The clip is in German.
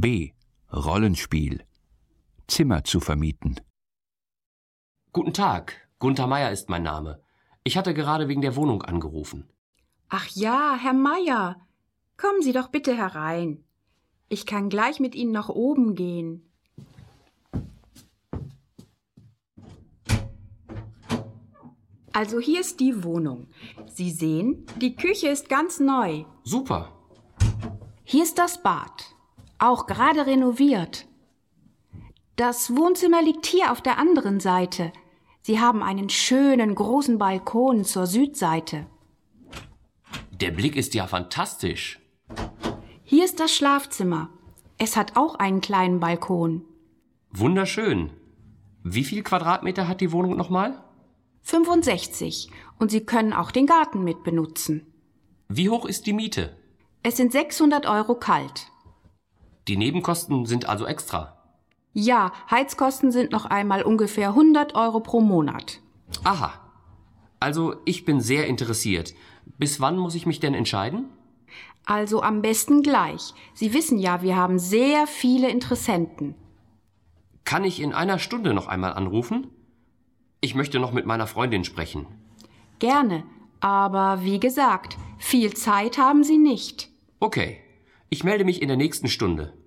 B. Rollenspiel. Zimmer zu vermieten. Guten Tag, Gunther Meier ist mein Name. Ich hatte gerade wegen der Wohnung angerufen. Ach ja, Herr Meier, kommen Sie doch bitte herein. Ich kann gleich mit Ihnen nach oben gehen. Also hier ist die Wohnung. Sie sehen, die Küche ist ganz neu. Super. Hier ist das Bad, auch gerade renoviert. Das Wohnzimmer liegt hier auf der anderen Seite. Sie haben einen schönen großen Balkon zur Südseite. Der Blick ist ja fantastisch. Hier ist das Schlafzimmer. Es hat auch einen kleinen Balkon. Wunderschön. Wie viel Quadratmeter hat die Wohnung nochmal? 65. Und Sie können auch den Garten mit benutzen. Wie hoch ist die Miete? Es sind 600 € kalt. Die Nebenkosten sind also extra. Ja, Heizkosten sind noch einmal ungefähr 100 € pro Monat. Aha. Also ich bin sehr interessiert. Bis wann muss ich mich denn entscheiden? Also am besten gleich. Sie wissen ja, wir haben sehr viele Interessenten. Kann ich in einer Stunde noch einmal anrufen? Ich möchte noch mit meiner Freundin sprechen. Gerne, aber wie gesagt, viel Zeit haben Sie nicht. Okay, ich melde mich in der nächsten Stunde.